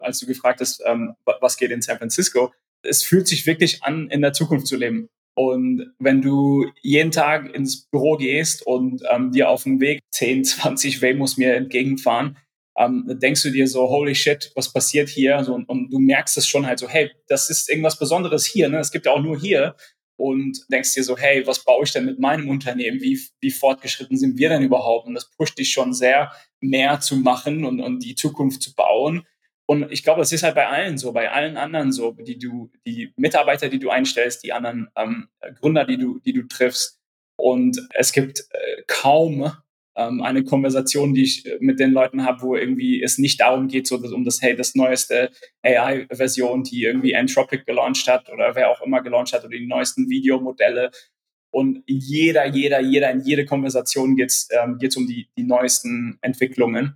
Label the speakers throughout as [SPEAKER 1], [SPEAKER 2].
[SPEAKER 1] als du gefragt hast, was geht in San Francisco. Es fühlt sich wirklich an, in der Zukunft zu leben. Und wenn du jeden Tag ins Büro gehst und dir auf dem Weg 10, 20 Waymos mir entgegenfahren, denkst du dir so, holy shit, was passiert hier? So, und du merkst es schon halt so, hey, das ist irgendwas Besonderes hier, ne? Es gibt ja auch nur hier. Und denkst dir so, hey, was baue ich denn mit meinem Unternehmen? Wie fortgeschritten sind wir denn überhaupt? Und das pusht dich schon sehr, mehr zu machen und die Zukunft zu bauen. Und ich glaube, das ist halt bei allen so, bei allen anderen so, die Mitarbeiter, die du einstellst, die anderen Gründer, die du triffst. Und es gibt kaum eine Konversation, die ich mit den Leuten habe, wo irgendwie es nicht darum geht, so um das neueste AI-Version, die irgendwie Anthropic gelauncht hat oder wer auch immer gelauncht hat oder die neuesten Videomodelle. Und in jede Konversation geht's um die neuesten Entwicklungen.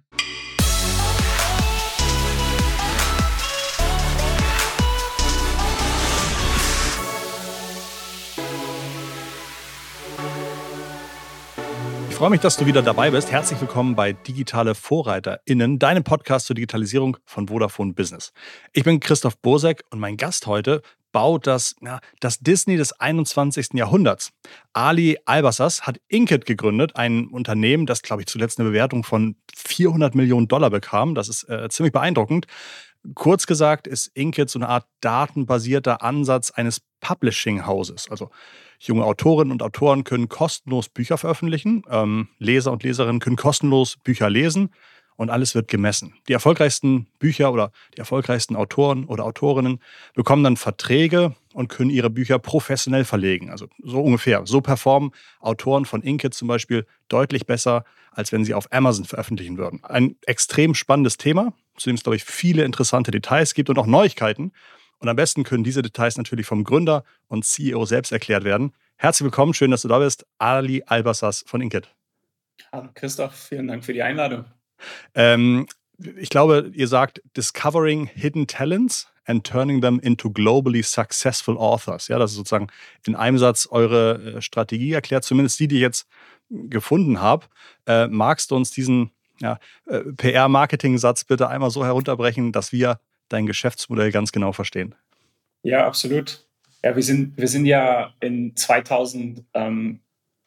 [SPEAKER 2] Ich freue mich, dass du wieder dabei bist. Herzlich willkommen bei Digitale VorreiterInnen, deinem Podcast zur Digitalisierung von Vodafone Business. Ich bin Christoph Bosek und mein Gast heute baut das Disney des 21. Jahrhunderts. Ali Albassas hat Inkitt gegründet, ein Unternehmen, das, glaube ich, zuletzt eine Bewertung von $400 Millionen bekam. Das ist ziemlich beeindruckend. Kurz gesagt ist Inkitt so eine Art datenbasierter Ansatz eines Publishing-Hauses. Also junge Autorinnen und Autoren können kostenlos Bücher veröffentlichen, Leser und Leserinnen können kostenlos Bücher lesen und alles wird gemessen. Die erfolgreichsten Bücher oder die erfolgreichsten Autoren oder Autorinnen bekommen dann Verträge und können ihre Bücher professionell verlegen. Also so ungefähr. So performen Autoren von Inkitt zum Beispiel deutlich besser, als wenn sie auf Amazon veröffentlichen würden. Ein extrem spannendes Thema, zu dem es, glaube ich, viele interessante Details gibt und auch Neuigkeiten. Und am besten können diese Details natürlich vom Gründer und CEO selbst erklärt werden. Herzlich willkommen, schön, dass du da bist, Ali Albassas von Inkitt.
[SPEAKER 1] Hallo Christoph, vielen Dank für die Einladung.
[SPEAKER 2] Ich glaube, ihr sagt Discovering Hidden Talents and Turning them into globally successful authors. Ja, das ist sozusagen in einem Satz eure Strategie erklärt, zumindest die ich jetzt gefunden habe. Magst du uns diesen PR-Marketing-Satz bitte einmal so herunterbrechen, dass wir dein Geschäftsmodell ganz genau verstehen?
[SPEAKER 1] Ja, absolut. Ja, wir sind ja in 2014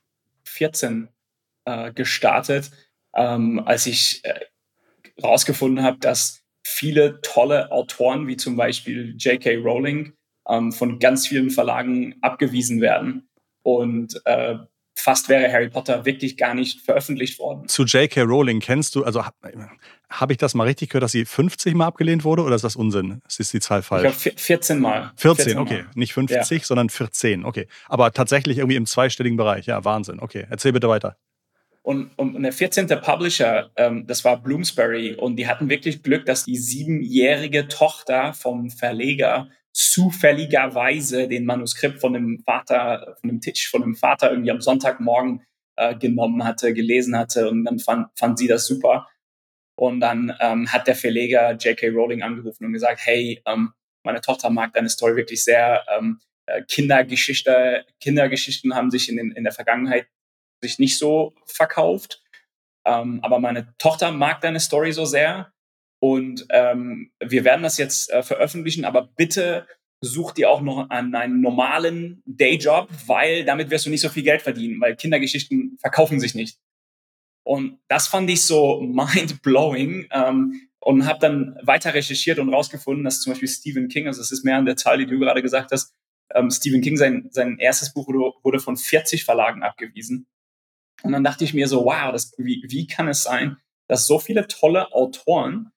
[SPEAKER 1] gestartet, als ich rausgefunden habe, dass viele tolle Autoren, wie zum Beispiel J.K. Rowling, von ganz vielen Verlagen abgewiesen werden. Und fast wäre Harry Potter wirklich gar nicht veröffentlicht worden.
[SPEAKER 2] Zu J.K. Rowling kennst du, also habe ich das mal richtig gehört, dass sie 50 Mal abgelehnt wurde oder ist das Unsinn? Ist die Zahl falsch?
[SPEAKER 1] Ich glaube 14 Mal.
[SPEAKER 2] 14, okay.
[SPEAKER 1] Mal.
[SPEAKER 2] Nicht 50, sondern 14, okay. Aber tatsächlich irgendwie im zweistelligen Bereich. Ja, Wahnsinn. Okay, erzähl bitte weiter.
[SPEAKER 1] Und der 14. Publisher, das war Bloomsbury. Und die hatten wirklich Glück, dass die 7-jährige Tochter vom Verleger zufälligerweise den Manuskript von dem Vater irgendwie am Sonntagmorgen genommen hatte, gelesen hatte. Und dann fand sie das super. Und dann hat der Verleger J.K. Rowling angerufen und gesagt, hey, meine Tochter mag deine Story wirklich sehr. Kindergeschichten haben sich in der Vergangenheit sich nicht so verkauft. Aber meine Tochter mag deine Story so sehr. Und wir werden das jetzt veröffentlichen, aber bitte such dir auch noch an einen normalen Dayjob, weil damit wirst du nicht so viel Geld verdienen, weil Kindergeschichten verkaufen sich nicht. Und das fand ich so mind-blowing und habe dann weiter recherchiert und rausgefunden, dass zum Beispiel Stephen King, also es ist mehr an der Zahl, die du gerade gesagt hast, Stephen King, sein erstes Buch wurde von 40 Verlagen abgewiesen. Und dann dachte ich mir so, wow, wie kann es sein, dass so viele tolle Autoren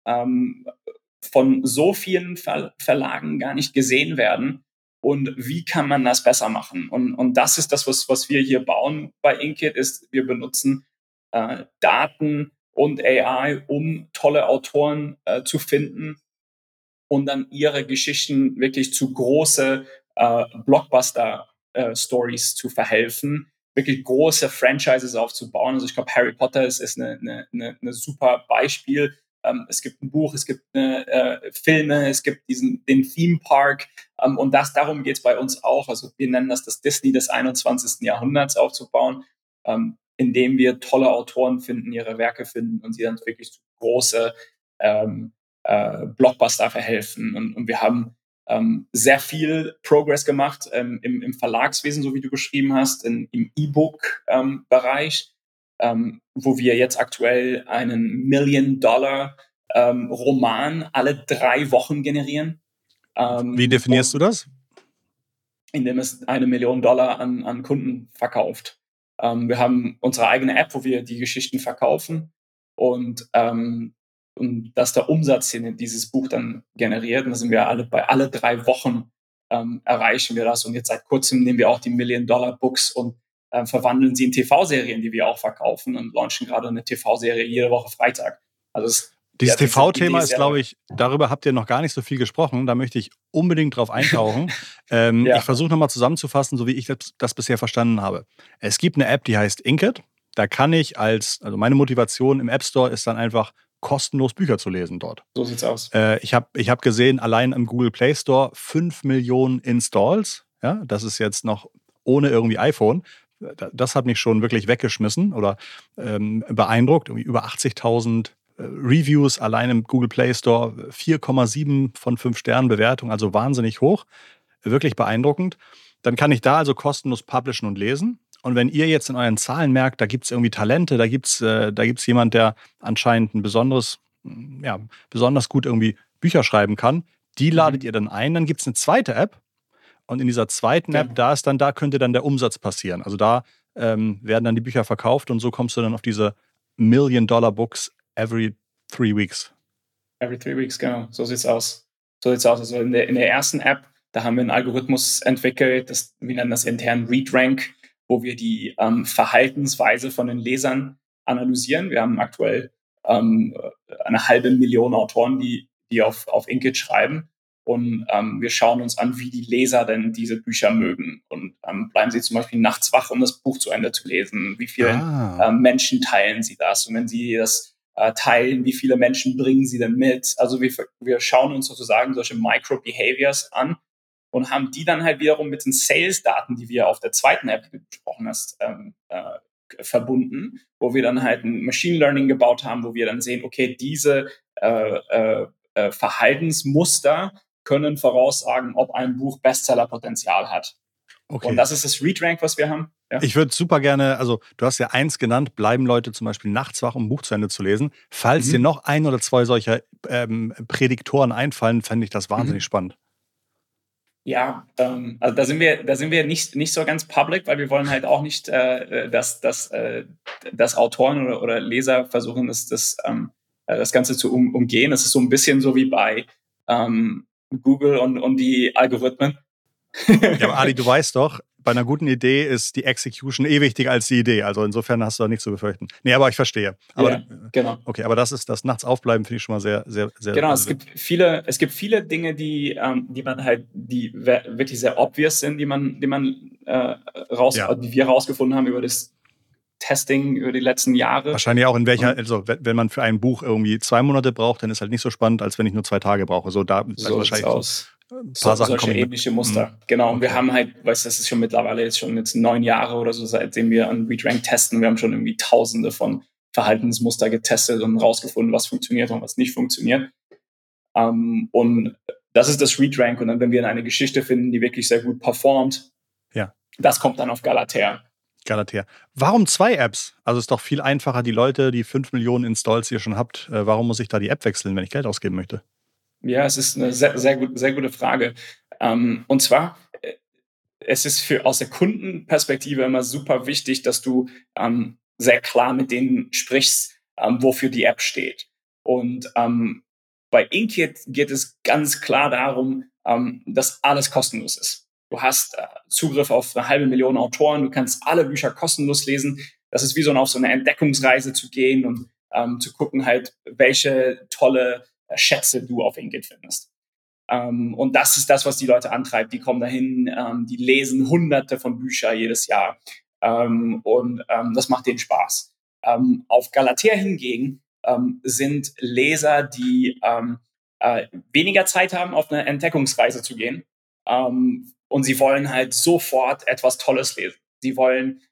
[SPEAKER 1] von so vielen Verlagen gar nicht gesehen werden? Und wie kann man das besser machen? Und das ist das, was wir hier bauen bei Inkitt, ist, wir benutzen Daten und AI, um tolle Autoren zu finden und dann ihre Geschichten wirklich zu große Blockbuster-Stories zu verhelfen, wirklich große Franchises aufzubauen. Also ich glaube, Harry Potter ist eine super Beispiel. Es gibt ein Buch, es gibt Filme, es gibt den Theme Park und darum geht es bei uns auch. Also wir nennen das Disney des 21. Jahrhunderts aufzubauen, indem wir tolle Autoren finden, ihre Werke finden und sie dann wirklich zu große Blockbuster verhelfen. Und wir haben sehr viel Progress gemacht im Verlagswesen, so wie du beschrieben hast, im E-Book-Bereich, wo wir jetzt aktuell einen Million-Dollar-Roman alle 3 Wochen generieren.
[SPEAKER 2] Wie definierst du das?
[SPEAKER 1] Indem es $1 Million an Kunden verkauft. Wir haben unsere eigene App, wo wir die Geschichten verkaufen und dass der Umsatz, den dieses Buch dann generiert, und da sind wir alle 3 Wochen erreichen wir das. Und jetzt seit kurzem nehmen wir auch die Million-Dollar-Books und verwandeln sie in TV-Serien, die wir auch verkaufen, und launchen gerade eine TV-Serie jede Woche Freitag. Also
[SPEAKER 2] dieses TV-Thema ist, glaube ich, darüber habt ihr noch gar nicht so viel gesprochen. Da möchte ich unbedingt drauf eintauchen.
[SPEAKER 1] Ja.
[SPEAKER 2] Ich versuche nochmal zusammenzufassen, so wie ich das bisher verstanden habe. Es gibt eine App, die heißt Inkit. Da kann ich also meine Motivation im App Store ist dann einfach, kostenlos Bücher zu lesen dort.
[SPEAKER 1] So sieht's aus.
[SPEAKER 2] Ich hab gesehen, allein im Google Play Store 5 Millionen Installs. Ja, das ist jetzt noch ohne irgendwie iPhone. Das hat mich schon wirklich weggeschmissen oder beeindruckt. Irgendwie über 80.000 Reviews allein im Google Play Store, 4,7 von 5 Sternen Bewertung, also wahnsinnig hoch. Wirklich beeindruckend. Dann kann ich da also kostenlos publishen und lesen. Und wenn ihr jetzt in euren Zahlen merkt, da gibt es irgendwie Talente, da gibt's jemand, der anscheinend ein besonders gut irgendwie Bücher schreiben kann, die ladet ihr dann ein. Dann gibt es eine zweite App. Und in dieser zweiten App, da könnte dann der Umsatz passieren. Also da werden dann die Bücher verkauft und so kommst du dann auf diese Million-Dollar-Books every 3 weeks.
[SPEAKER 1] Every 3 weeks, genau. So sieht's aus. Also in der ersten App, da haben wir einen Algorithmus entwickelt, wir nennen das intern ReadRank, wo wir die Verhaltensweise von den Lesern analysieren. Wir haben aktuell eine 500.000 Autoren, die auf Inkit schreiben. Und wir schauen uns an, wie die Leser denn diese Bücher mögen. Und bleiben sie zum Beispiel nachts wach, um das Buch zu Ende zu lesen? Wie vielen Menschen teilen sie das? Und wenn sie das teilen, wie viele Menschen bringen sie denn mit? Also wir schauen uns sozusagen solche Micro-Behaviors an und haben die dann halt wiederum mit den Sales-Daten, die wir auf der zweiten App, die du besprochen hast, verbunden, wo wir dann halt ein Machine Learning gebaut haben, wo wir dann sehen, okay, diese Verhaltensmuster können voraussagen, ob ein Buch Bestseller-Potenzial hat. Okay. Und das ist das ReadRank, was wir haben. Ja.
[SPEAKER 2] Ich würde super gerne, also du hast ja 1 genannt, bleiben Leute zum Beispiel nachts wach, um ein Buch zu Ende zu lesen. Falls dir noch 1 oder 2 solcher Prädiktoren einfallen, fände ich das wahnsinnig spannend.
[SPEAKER 1] Ja, also da sind wir nicht so ganz public, weil wir wollen halt auch nicht, dass Autoren oder Leser versuchen, das Ganze zu umgehen. Das ist so ein bisschen so wie bei Google und die Algorithmen.
[SPEAKER 2] Ja, aber Ali, du weißt doch, bei einer guten Idee ist die Execution wichtiger als die Idee. Also insofern hast du da nichts zu befürchten. Nee, aber ich verstehe. Aber,
[SPEAKER 1] ja, genau.
[SPEAKER 2] Okay, aber das nachts aufbleiben, finde ich schon mal sehr, sehr, sehr.
[SPEAKER 1] Genau, es gibt viele Dinge, die man halt, die wirklich sehr obvious sind, die wir rausgefunden haben über das Testing über die letzten Jahre.
[SPEAKER 2] Wahrscheinlich auch also wenn man für ein Buch irgendwie 2 Monate braucht, dann ist halt nicht so spannend, als wenn ich nur 2 Tage brauche. So wahrscheinlich
[SPEAKER 1] ein paar Sachen solche ähnliche Muster. Genau, okay. Und wir haben halt, das ist schon mittlerweile jetzt 9 Jahre oder so, seitdem wir an ReadRank testen. Wir haben schon irgendwie Tausende von Verhaltensmuster getestet und rausgefunden, was funktioniert und was nicht funktioniert. Und das ist das ReadRank. Und dann, wenn wir eine Geschichte finden, die wirklich sehr gut performt, das kommt dann auf Galatea.
[SPEAKER 2] Warum 2 Apps? Also es ist doch viel einfacher, die Leute, die 5 Millionen Installs, die ihr schon habt, warum muss ich da die App wechseln, wenn ich Geld ausgeben möchte?
[SPEAKER 1] Ja, es ist eine sehr, sehr gute Frage. Und zwar, es ist aus der Kundenperspektive immer super wichtig, dass du sehr klar mit denen sprichst, wofür die App steht. Und bei Inkit geht es ganz klar darum, dass alles kostenlos ist. Du hast Zugriff auf 500.000 Autoren, du kannst alle Bücher kostenlos lesen. Das ist wie auf so eine Entdeckungsreise zu gehen und zu gucken halt, welche tolle Schätze du auf Inkit findest. Und das ist das, was die Leute antreibt. Die kommen dahin, die lesen Hunderte von Büchern jedes Jahr. Und das macht denen Spaß. Auf Galatea hingegen sind Leser, die weniger Zeit haben, auf eine Entdeckungsreise zu gehen. Und sie wollen halt sofort etwas Tolles lesen. Sie wollen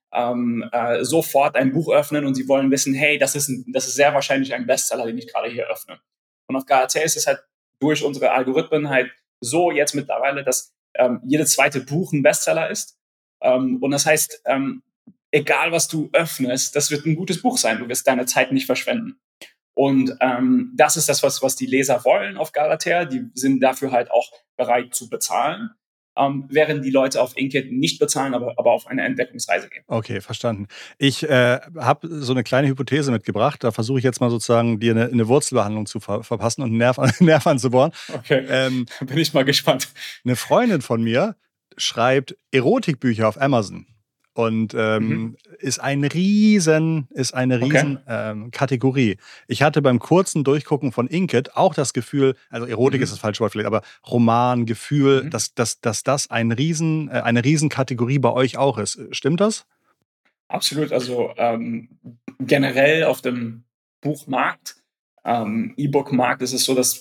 [SPEAKER 1] sofort ein Buch öffnen und sie wollen wissen, hey, das ist sehr wahrscheinlich ein Bestseller, den ich gerade hier öffne. Und auf Galatea ist es halt durch unsere Algorithmen halt so jetzt mittlerweile, dass jedes zweite Buch ein Bestseller ist. Und das heißt, egal was du öffnest, das wird ein gutes Buch sein. Du wirst deine Zeit nicht verschwenden. Und das ist das, was die Leser wollen auf Galatea. Die sind dafür halt auch bereit zu bezahlen, während die Leute auf Inkit nicht bezahlen, aber auf eine Entdeckungsreise gehen.
[SPEAKER 2] Okay, verstanden. Ich habe so eine kleine Hypothese mitgebracht. Da versuche ich jetzt mal sozusagen dir eine Wurzelbehandlung zu verpassen und einen Nerv, Nerv anzubohren.
[SPEAKER 1] Okay, bin ich mal gespannt.
[SPEAKER 2] Eine Freundin von mir schreibt Erotikbücher auf Amazon und
[SPEAKER 1] Mhm.
[SPEAKER 2] ist eine riesen
[SPEAKER 1] Okay.
[SPEAKER 2] Kategorie. Ich hatte beim kurzen Durchgucken von Inkit auch das Gefühl, also Erotik ist das
[SPEAKER 1] Mhm.
[SPEAKER 2] falsche Wort vielleicht, aber Roman, Gefühl,
[SPEAKER 1] Mhm.
[SPEAKER 2] dass das eine Riesenkategorie bei euch auch ist. Stimmt das?
[SPEAKER 1] Absolut. Also generell auf dem Buchmarkt, E-Book-Markt ist es so, dass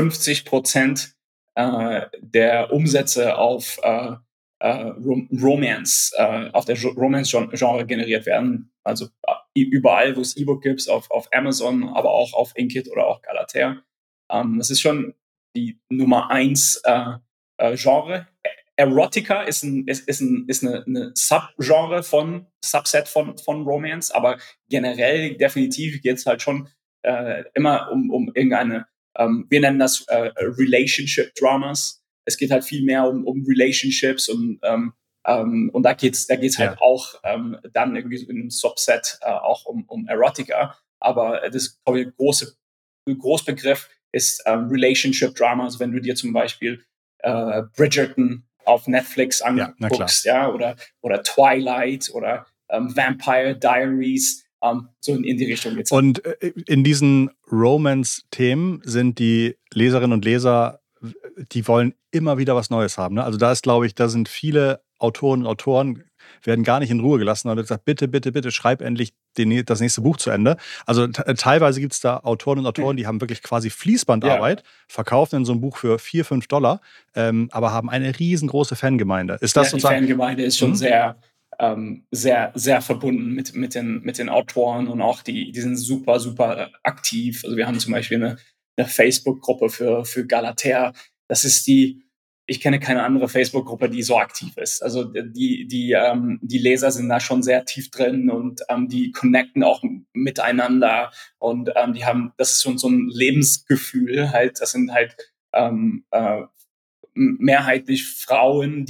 [SPEAKER 1] 50% der Umsätze auf Romance, auf der Romance-Genre generiert werden. Also überall, wo es E-Book gibt, auf Amazon, aber auch auf Inkit oder auch Galatea. Das ist schon die Nummer eins Genre. Erotica ist eine Subgenre Subset von Romance, aber generell definitiv geht es halt schon immer um irgendeine, wir nennen das Relationship Dramas. Es geht halt viel mehr um Relationships und da geht's halt
[SPEAKER 2] Ja.
[SPEAKER 1] auch dann irgendwie so in einem Subset auch um Erotica. Aber das Großbegriff ist Relationship Drama. Also wenn du dir zum Beispiel Bridgerton auf Netflix
[SPEAKER 2] Ja, na klar.
[SPEAKER 1] anguckst, ja, oder Twilight oder Vampire Diaries, so in die Richtung geht's halt.
[SPEAKER 2] Und in diesen Romance-Themen sind die Leserinnen und Leser, die wollen immer wieder was Neues haben. Ne? Also da ist, glaube ich, da sind viele Autoren und Autoren, werden gar nicht in Ruhe gelassen. Da wird gesagt, bitte, bitte, bitte, schreib endlich das nächste Buch zu Ende. Also teilweise gibt es da Autoren und Autoren, die haben wirklich quasi
[SPEAKER 1] Ja,
[SPEAKER 2] Fließbandarbeit, verkaufen dann so ein Buch für 4, $5, aber haben eine riesengroße Fangemeinde. Ist das
[SPEAKER 1] ja, die
[SPEAKER 2] sozusagen.
[SPEAKER 1] Fangemeinde ist schon
[SPEAKER 2] Hm?
[SPEAKER 1] sehr verbunden mit den Autoren und auch die sind super, super aktiv. Also wir haben zum Beispiel eine Facebook-Gruppe für Galatea. Das ist ich kenne keine andere Facebook-Gruppe, die so aktiv ist. Also die Leser sind da schon sehr tief drin und die connecten auch miteinander und das ist so ein Lebensgefühl halt. Das sind halt mehrheitlich Frauen,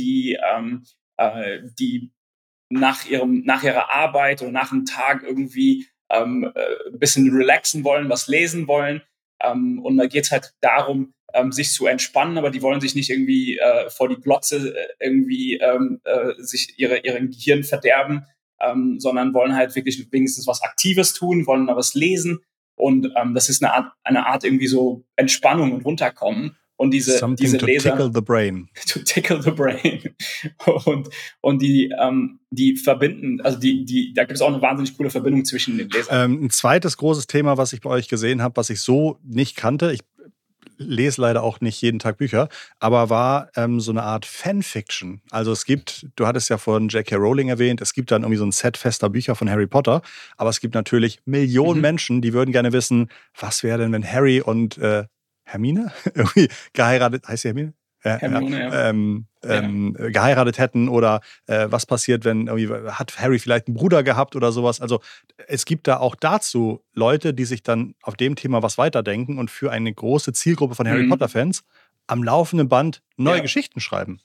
[SPEAKER 1] die nach ihrer Arbeit oder nach einem Tag irgendwie ein bisschen relaxen wollen, was lesen wollen. Und da geht es halt darum, sich zu entspannen, aber die wollen sich nicht irgendwie vor die Glotze irgendwie sich ihren Gehirn verderben, sondern wollen halt wirklich wenigstens was Aktives tun, wollen mal was lesen. Und das ist eine Art irgendwie so Entspannung und runterkommen. Und
[SPEAKER 2] Something
[SPEAKER 1] diese
[SPEAKER 2] to tickle
[SPEAKER 1] Leser
[SPEAKER 2] the brain.
[SPEAKER 1] to tickle the brain. Und die verbinden, also da gibt es auch eine wahnsinnig coole Verbindung zwischen den Lesern.
[SPEAKER 2] Ein zweites großes Thema, was ich bei euch gesehen habe, was ich so nicht kannte, ich lese leider auch nicht jeden Tag Bücher, aber war so eine Art Fanfiction. Also es gibt, du hattest ja vorhin J.K. Rowling erwähnt, es gibt dann irgendwie so ein Set fester Bücher von Harry Potter, aber es gibt natürlich Millionen
[SPEAKER 1] Mhm.
[SPEAKER 2] Menschen, die würden gerne wissen, was wäre denn, wenn Harry und Hermine irgendwie geheiratet, heißt sie Hermine? Ja, ja,
[SPEAKER 1] Hermione, ja. Ja.
[SPEAKER 2] geheiratet hätten oder was passiert, wenn irgendwie, hat Harry vielleicht einen Bruder gehabt oder sowas. Also es gibt da auch dazu Leute, die sich dann auf dem Thema was weiterdenken und für eine große Zielgruppe von Harry
[SPEAKER 1] Mhm.
[SPEAKER 2] Potter-Fans am laufenden Band neue
[SPEAKER 1] Ja,
[SPEAKER 2] Geschichten schreiben.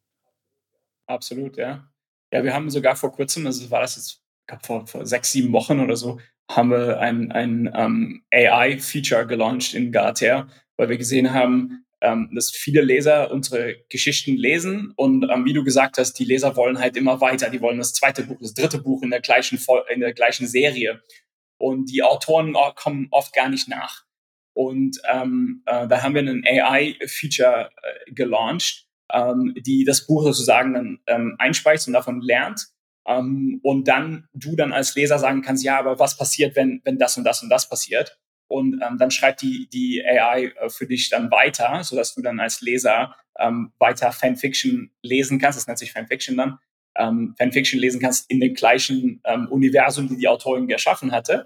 [SPEAKER 1] absolut, ja. Ja, wir haben sogar vor kurzem, also war das jetzt, ich glaube vor 6, 7 Wochen oder so, haben wir ein AI-Feature gelauncht in Galatea, weil wir gesehen haben, dass viele Leser unsere Geschichten lesen und wie du gesagt hast, die Leser wollen halt immer weiter, die wollen das zweite Buch, das dritte Buch in der gleichen Serie und die Autoren kommen oft gar nicht nach. Und da haben wir ein AI-Feature gelauncht, die das Buch sozusagen dann einspeist und davon lernt. Und dann du dann als Leser sagen kannst, ja, aber was passiert, wenn das und das und das passiert? Und dann schreibt die AI für dich dann weiter, sodass du dann als Leser weiter Fanfiction lesen kannst. Das nennt sich Fanfiction dann. Fanfiction lesen kannst in dem gleichen Universum, die die Autorin geschaffen hatte.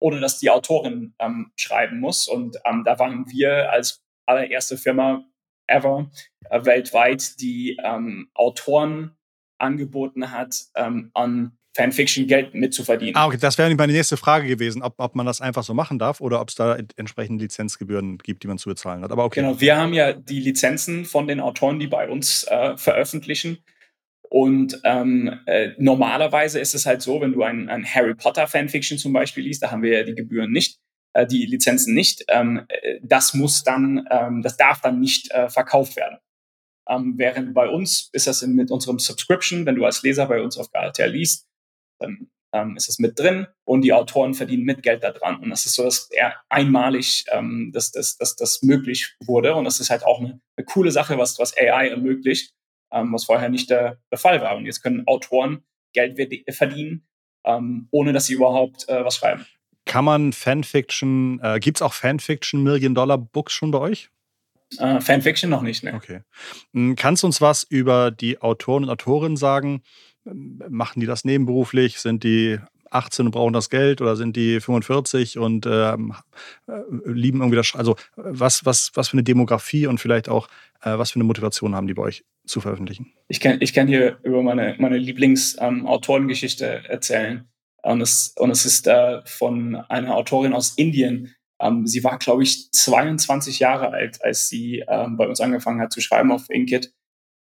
[SPEAKER 1] ohne dass die Autorin schreiben muss. Und da waren wir als allererste Firma ever weltweit, die Autoren angeboten hat, an Fanfiction Geld mitzuverdienen.
[SPEAKER 2] Okay, das wäre meine nächste Frage gewesen, ob man das einfach so machen darf oder ob es da entsprechende Lizenzgebühren gibt, die man zu bezahlen hat. Aber okay.
[SPEAKER 1] Genau, wir haben ja die Lizenzen von den Autoren, die bei uns veröffentlichen. Und normalerweise ist es halt so, wenn du ein Harry Potter Fanfiction zum Beispiel liest, da haben wir ja die Gebühren nicht, die Lizenzen nicht. Das darf dann nicht verkauft werden. Während bei uns ist das mit unserem Subscription, wenn du als Leser bei uns auf Galatea liest, dann ist es mit drin und die Autoren verdienen mit Geld daran. Und das ist so, dass einmalig das möglich wurde. Und das ist halt auch eine coole Sache, was AI ermöglicht, was vorher nicht der Fall war. Und jetzt können Autoren Geld verdienen, ohne dass sie überhaupt was schreiben.
[SPEAKER 2] Kann man Fanfiction, gibt es auch Fanfiction Million-Dollar-Books schon bei euch?
[SPEAKER 1] Fanfiction noch nicht, ne?
[SPEAKER 2] Okay. Kannst du uns was über die Autoren und Autorinnen sagen? Machen die das nebenberuflich? Sind die 18 und brauchen das Geld oder sind die 45 und lieben irgendwie das? Also was für eine Demografie und vielleicht auch was für eine Motivation haben die bei euch zu veröffentlichen?
[SPEAKER 1] Ich kann hier über meine Lieblings-Autorengeschichte erzählen. Und es ist von einer Autorin aus Indien. Sie war, glaube ich, 22 Jahre alt, als sie bei uns angefangen hat zu schreiben auf Inkitt.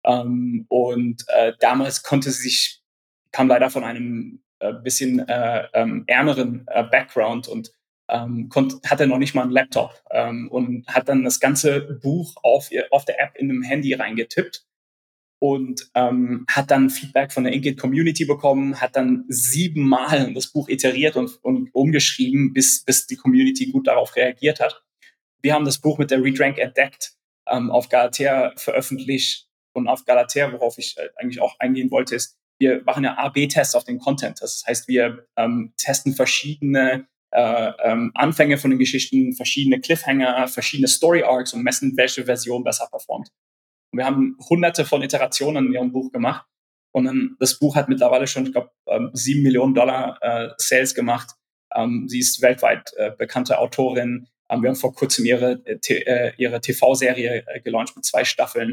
[SPEAKER 1] Und damals kam leider von einem bisschen ärmeren Background und hatte noch nicht mal einen Laptop und hat dann das ganze Buch auf der App in einem Handy reingetippt und hat dann Feedback von der Inkitt-Community bekommen, hat dann 7-mal das Buch iteriert und umgeschrieben, bis die Community gut darauf reagiert hat. Wir haben das Buch mit der Read Rank entdeckt, auf Galatea veröffentlicht und auf Galatea, worauf ich eigentlich auch eingehen wollte, ist, wir machen ja A/B-Tests auf den Content. Das heißt, wir testen verschiedene Anfänge von den Geschichten, verschiedene Cliffhanger, verschiedene Story-Arcs und messen, welche Version besser performt. Und wir haben hunderte von Iterationen in ihrem Buch gemacht. Und dann, das Buch hat mittlerweile schon, ich glaube, $7 Millionen Sales gemacht. Sie ist weltweit bekannte Autorin. Wir haben vor kurzem ihre TV-Serie gelauncht mit 2 Staffeln.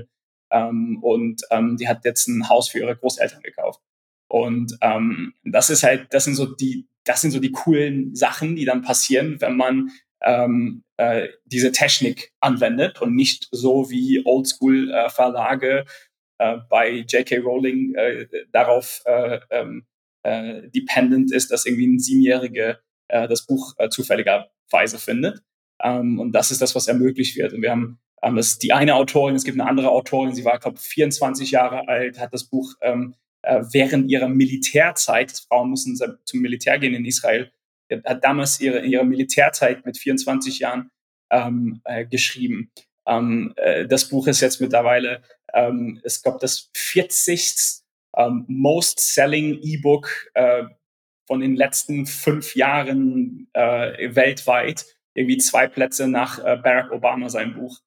[SPEAKER 1] Die hat jetzt ein Haus für ihre Großeltern gekauft. Und das sind so die coolen Sachen, die dann passieren, wenn man diese Technik anwendet und nicht so wie Oldschool-Verlage bei J.K. Rowling darauf dependent ist, dass irgendwie ein 7-Jähriger das Buch zufälligerweise findet. Und das ist das, was ermöglicht wird. Und wir haben das ist die eine Autorin, es gibt eine andere Autorin, sie war, glaube ich, 24 Jahre alt, hat das Buch während ihrer Militärzeit, Frauen mussten zum Militär gehen in Israel, hat damals ihre Militärzeit mit 24 Jahren geschrieben. Das Buch ist jetzt mittlerweile, ich glaube, das 40. Most-Selling E-Book von den letzten 5 Jahren weltweit. Irgendwie 2 Plätze nach Barack Obama sein Buch.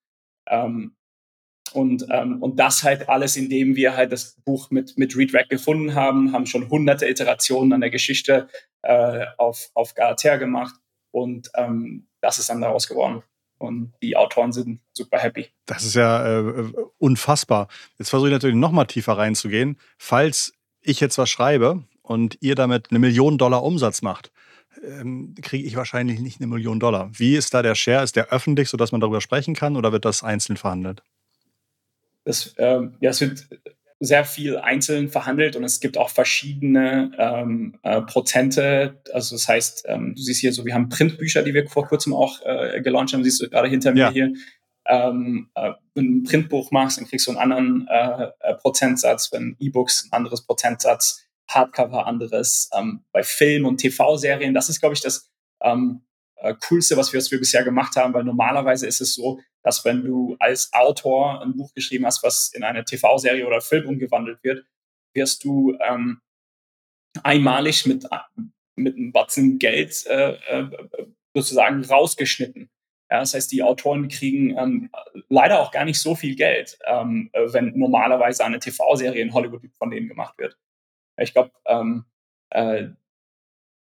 [SPEAKER 1] Und das halt alles, indem wir halt das Buch mit Read Rack gefunden haben schon hunderte Iterationen an der Geschichte auf Galatea gemacht und das ist dann daraus geworden. Und die Autoren sind super happy.
[SPEAKER 2] Das ist ja unfassbar. Jetzt versuche ich natürlich noch mal tiefer reinzugehen. Falls ich jetzt was schreibe und ihr damit $1 Million Umsatz macht, kriege ich wahrscheinlich nicht $1 Million. Wie ist da der Share? Ist der öffentlich, sodass man darüber sprechen kann, oder wird das einzeln verhandelt?
[SPEAKER 1] Es wird sehr viel einzeln verhandelt und es gibt auch verschiedene Prozente. Also das heißt, du siehst hier so, wir haben Printbücher, die wir vor kurzem auch gelauncht haben, siehst du gerade hinter mir hier. Wenn du ein Printbuch machst, dann kriegst du einen anderen Prozentsatz, wenn E-Books ein anderes Prozentsatz, Hardcover anderes. Bei Film- und TV-Serien, das ist, glaube ich, das Coolste, was wir bisher gemacht haben, weil normalerweise ist es so, dass wenn du als Autor ein Buch geschrieben hast, was in eine TV-Serie oder Film umgewandelt wird, wirst du einmalig mit einem Batzen Geld sozusagen rausgeschnitten. Ja, das heißt, die Autoren kriegen leider auch gar nicht so viel Geld, wenn normalerweise eine TV-Serie in Hollywood von denen gemacht wird. Ich glaube,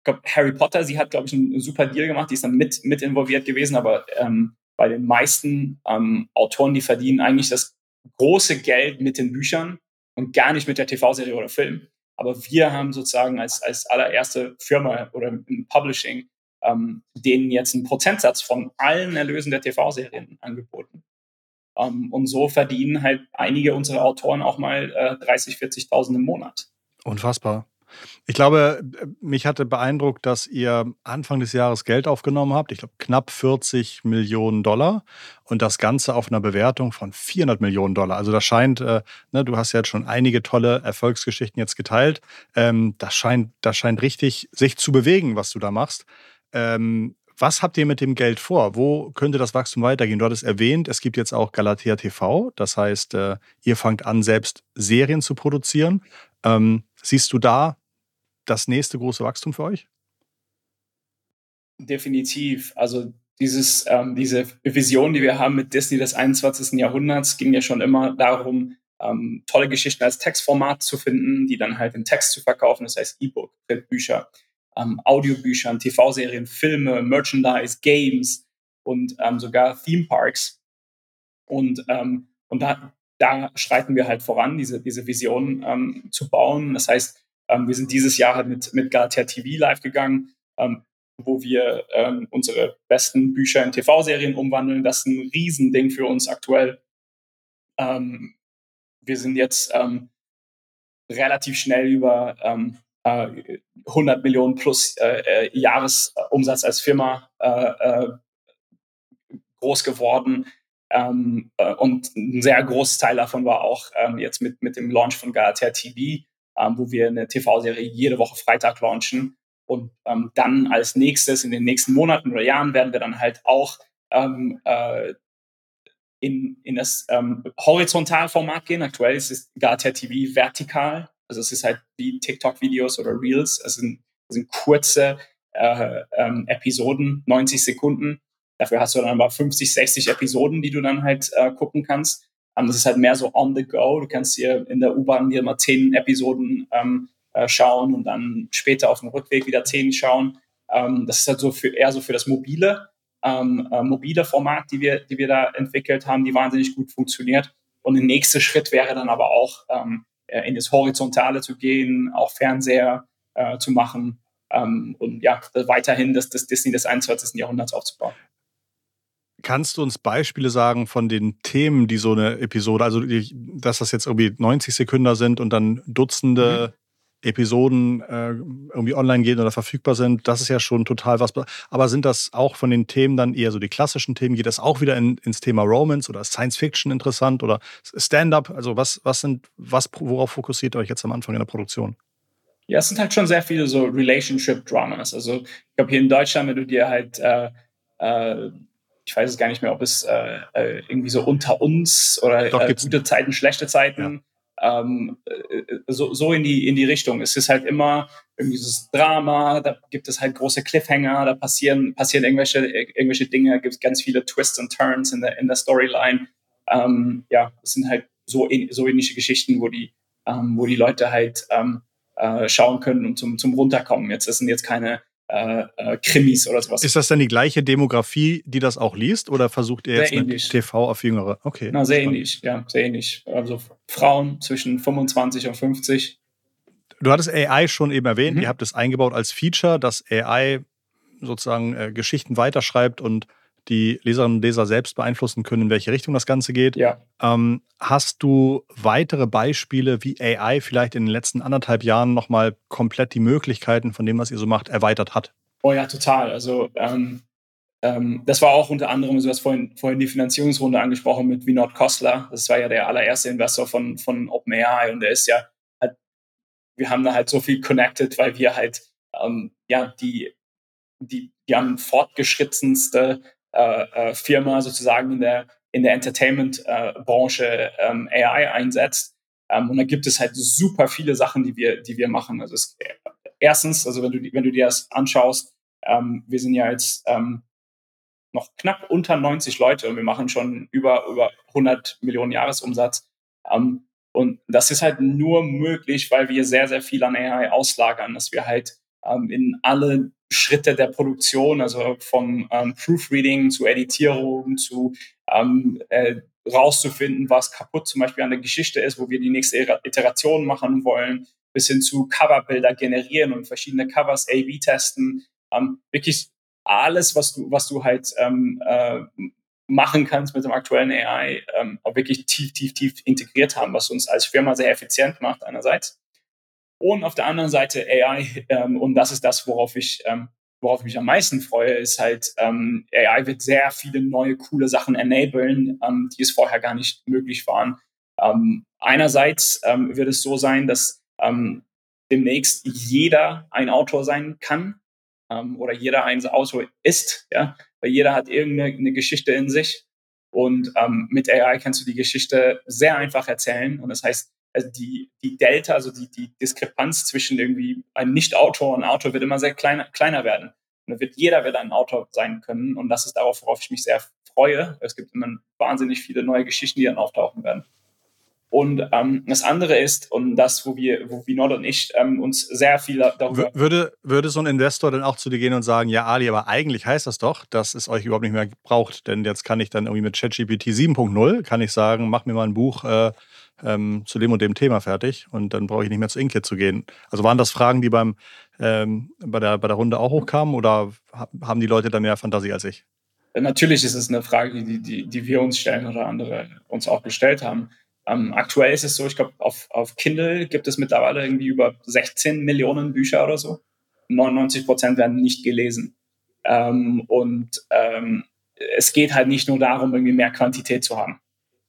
[SPEAKER 1] glaube, Harry Potter, sie hat, glaube ich, einen super Deal gemacht, die ist dann mit involviert gewesen, aber bei den meisten Autoren, die verdienen eigentlich das große Geld mit den Büchern und gar nicht mit der TV-Serie oder Film. Aber wir haben sozusagen als allererste Firma oder im Publishing denen jetzt einen Prozentsatz von allen Erlösen der TV-Serien angeboten. Und so verdienen halt einige unserer Autoren auch mal 30.000, 40.000 im Monat.
[SPEAKER 2] Unfassbar. Ich glaube, mich hatte beeindruckt, dass ihr Anfang des Jahres Geld aufgenommen habt. Ich glaube, knapp 40 Millionen Dollar und das Ganze auf einer Bewertung von 400 Millionen Dollar. Also das scheint, du hast ja jetzt schon einige tolle Erfolgsgeschichten jetzt geteilt. Das scheint richtig sich zu bewegen, was du da machst. Was habt ihr mit dem Geld vor? Wo könnte das Wachstum weitergehen? Du hattest erwähnt, es gibt jetzt auch Galatea TV. Das heißt, ihr fangt an, selbst Serien zu produzieren. Siehst du da das nächste große Wachstum für euch?
[SPEAKER 1] Definitiv. Also diese Vision, die wir haben mit Disney des 21. Jahrhunderts, ging ja schon immer darum, tolle Geschichten als Textformat zu finden, die dann halt in Text zu verkaufen, das heißt E-Book, Printbücher, Audiobüchern, TV-Serien, Filme, Merchandise, Games und sogar Theme Parks. Und da schreiten wir halt voran, diese Vision zu bauen. Das heißt, wir sind dieses Jahr halt mit Galatea TV live gegangen, wo wir unsere besten Bücher in TV-Serien umwandeln. Das ist ein Riesending für uns aktuell. Wir sind jetzt relativ schnell über 100 Millionen plus Jahresumsatz als Firma groß geworden. Und ein sehr großes Teil davon war auch jetzt mit dem Launch von Galatea TV, wo wir eine TV-Serie jede Woche Freitag launchen. Und dann als nächstes, in den nächsten Monaten oder Jahren, werden wir dann halt auch in das Horizontalformat gehen. Aktuell ist es Galatea TV vertikal. Also es ist halt wie TikTok-Videos oder Reels. Es sind kurze Episoden, 90 Sekunden. Dafür hast du dann aber 50, 60 Episoden, die du dann halt gucken kannst. Das ist halt mehr so on the go. Du kannst hier in der U-Bahn dir mal 10 Episoden schauen und dann später auf dem Rückweg wieder 10 schauen. Das ist halt so eher so für das mobile Format, die wir da entwickelt haben, die wahnsinnig gut funktioniert. Und der nächste Schritt wäre dann aber auch in das Horizontale zu gehen, auch Fernseher zu machen und ja, weiterhin das Disney des 21. Jahrhunderts aufzubauen.
[SPEAKER 2] Kannst du uns Beispiele sagen von den Themen, die so eine Episode, also dass das jetzt irgendwie 90 Sekunden sind und dann Dutzende Episoden irgendwie online gehen oder verfügbar sind, das ist ja schon total was. Aber sind das auch von den Themen dann eher so die klassischen Themen? Geht das auch wieder ins Thema Romance oder Science Fiction interessant oder Stand-up? Also worauf fokussiert ihr euch jetzt am Anfang in der Produktion?
[SPEAKER 1] Ja, es sind halt schon sehr viele so Relationship-Dramas. Also ich glaube, hier in Deutschland, wenn du dir halt ich weiß es gar nicht mehr, ob es irgendwie so unter uns oder gute Zeiten, schlechte Zeiten, so in die Richtung. Es ist halt immer irgendwie dieses Drama, da gibt es halt große Cliffhanger, da passieren irgendwelche Dinge, gibt es ganz viele Twists und Turns in der Storyline. Es sind halt so ähnliche Geschichten, wo die Leute halt schauen können und zum Runterkommen. Das sind jetzt keine Krimis oder sowas.
[SPEAKER 2] Ist das denn die gleiche Demografie, die das auch liest, oder versucht ihr jetzt mit TV auf Jüngere? Okay.
[SPEAKER 1] Na, sehr ähnlich, ja, sehr ähnlich. Also Frauen zwischen 25 und 50.
[SPEAKER 2] Du hattest AI schon eben erwähnt, ihr habt es eingebaut als Feature, dass AI sozusagen Geschichten weiterschreibt und die Leserinnen und Leser selbst beeinflussen können, in welche Richtung das Ganze geht.
[SPEAKER 1] Ja.
[SPEAKER 2] Hast du weitere Beispiele, wie AI vielleicht in den letzten 1,5 Jahren nochmal komplett die Möglichkeiten von dem, was ihr so macht, erweitert hat?
[SPEAKER 1] Oh ja, total. Also das war auch unter anderem, du hast vorhin die Finanzierungsrunde angesprochen mit Vinod Khosla. Das war ja der allererste Investor von OpenAI und der ist ja halt, wir haben da halt so viel connected, weil wir halt die am fortgeschrittenste Firma sozusagen in der Entertainment-Branche AI einsetzt. Und da gibt es halt super viele Sachen, die wir machen. Also erstens, also wenn du dir das anschaust, wir sind ja jetzt noch knapp unter 90 Leute und wir machen schon über 100 Millionen Jahresumsatz. Und das ist halt nur möglich, weil wir sehr, sehr viel an AI auslagern, dass wir halt in alle Schritte der Produktion, also vom Proofreading zu Editierung zu rauszufinden, was kaputt zum Beispiel an der Geschichte ist, wo wir die nächste Iteration machen wollen, bis hin zu Coverbilder generieren und verschiedene Covers A/B testen. Wirklich alles, was du halt machen kannst mit dem aktuellen AI, auch wirklich tief integriert haben, was uns als Firma sehr effizient macht einerseits. Und auf der anderen Seite AI, und das ist das, worauf ich mich am meisten freue, ist halt, AI wird sehr viele neue, coole Sachen enablen, die es vorher gar nicht möglich waren. Einerseits wird es so sein, dass demnächst jeder ein Autor sein kann, oder jeder ein Autor ist, ja, weil jeder hat irgendeine Geschichte in sich. Und mit AI kannst du die Geschichte sehr einfach erzählen. Und das heißt, also die Delta, also die Diskrepanz zwischen irgendwie einem Nicht-Autor und Autor wird immer sehr kleiner werden. Und jeder wird ein Autor sein können. Und das ist darauf, worauf ich mich sehr freue. Es gibt immer wahnsinnig viele neue Geschichten, die dann auftauchen werden. Und das andere ist, und das, wo Vinod und ich uns sehr viel darüber...
[SPEAKER 2] Würde so ein Investor dann auch zu dir gehen und sagen, ja, Ali, aber eigentlich heißt das doch, dass es euch überhaupt nicht mehr braucht. Denn jetzt kann ich dann irgendwie mit ChatGPT 7.0, kann ich sagen, mach mir mal ein Buch zu dem und dem Thema fertig. Und dann brauche ich nicht mehr zu Inkjet zu gehen. Also waren das Fragen, die bei der Runde auch hochkamen? Oder haben die Leute da mehr Fantasie als ich?
[SPEAKER 1] Natürlich ist es eine Frage, die wir uns stellen oder andere uns auch gestellt haben. Aktuell ist es so, ich glaube, auf Kindle gibt es mittlerweile irgendwie über 16 Millionen Bücher oder so. 99% werden nicht gelesen. Es geht halt nicht nur darum, irgendwie mehr Quantität zu haben.